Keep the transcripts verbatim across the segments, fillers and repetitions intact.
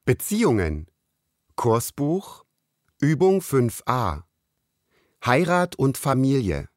Beziehungen. Kursbuch. Übung fünf a. Heirat und Familie.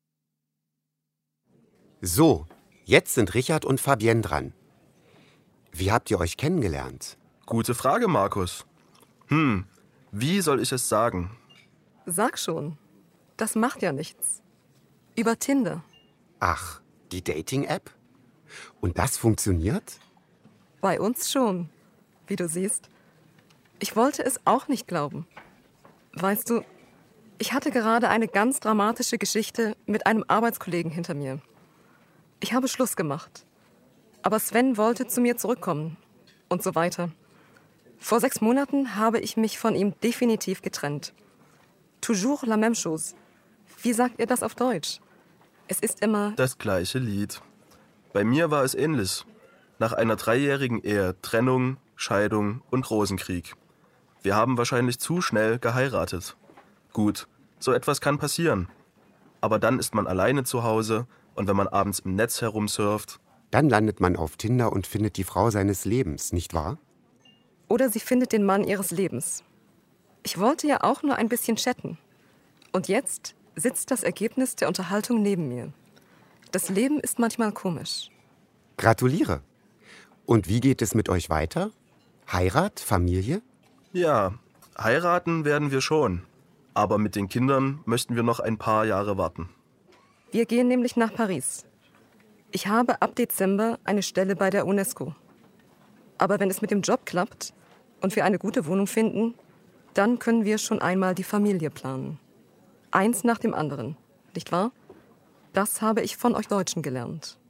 So, jetzt sind Richard und Fabienne dran. Wie habt ihr euch kennengelernt? Gute Frage, Markus. Hm, wie soll ich es sagen? Sag schon. Das macht ja nichts. Über Tinder. Ach, die Dating-App? Und das funktioniert? Bei uns schon, wie du siehst. Ich wollte es auch nicht glauben. Weißt du, ich hatte gerade eine ganz dramatische Geschichte mit einem Arbeitskollegen hinter mir. Ich habe Schluss gemacht. Aber Sven wollte zu mir zurückkommen und so weiter. Vor sechs Monaten habe ich mich von ihm definitiv getrennt. Toujours la même chose. Wie sagt ihr das auf Deutsch? Es ist immer... Das gleiche Lied. Bei mir war es ähnlich. Nach einer dreijährigen Ehe, Trennung, Scheidung und Rosenkrieg. Wir haben wahrscheinlich zu schnell geheiratet. Gut, so etwas kann passieren. Aber dann ist man alleine zu Hause und wenn man abends im Netz herumsurft... Dann landet man auf Tinder und findet die Frau seines Lebens, nicht wahr? Oder sie findet den Mann ihres Lebens. Ich wollte ja auch nur ein bisschen chatten. Und jetzt sitzt das Ergebnis der Unterhaltung neben mir. Das Leben ist manchmal komisch. Gratuliere. Und wie geht es mit euch weiter? Heirat, Familie? Ja, heiraten werden wir schon. Aber mit den Kindern möchten wir noch ein paar Jahre warten. Wir gehen nämlich nach Paris. Ich habe ab Dezember eine Stelle bei der UNESCO. Aber wenn es mit dem Job klappt und wir eine gute Wohnung finden, dann können wir schon einmal die Familie planen. Eins nach dem anderen, nicht wahr? Das habe ich von euch Deutschen gelernt.